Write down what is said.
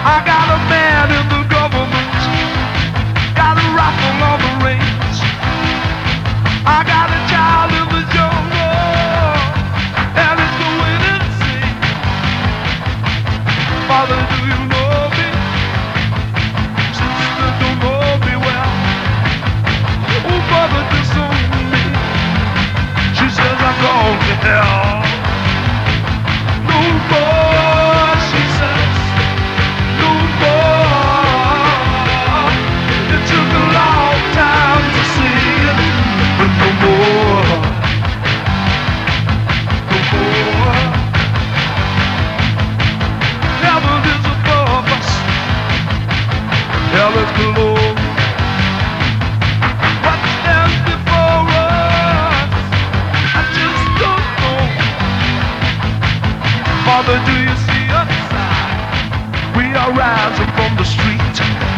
I got a man in the government, got a rifle on the range. I got a child in the jungle, and it's going insane. Father, do you know me? Sister, don't know me well. Oh, mother, disown me. She says I'm gone to hell. No more, she says. No more. It took a long time to see it, but no more. No more. Heaven is above us. Hell is below. What stands before us? I just don't know. Father, do you see us? We are rising from the street.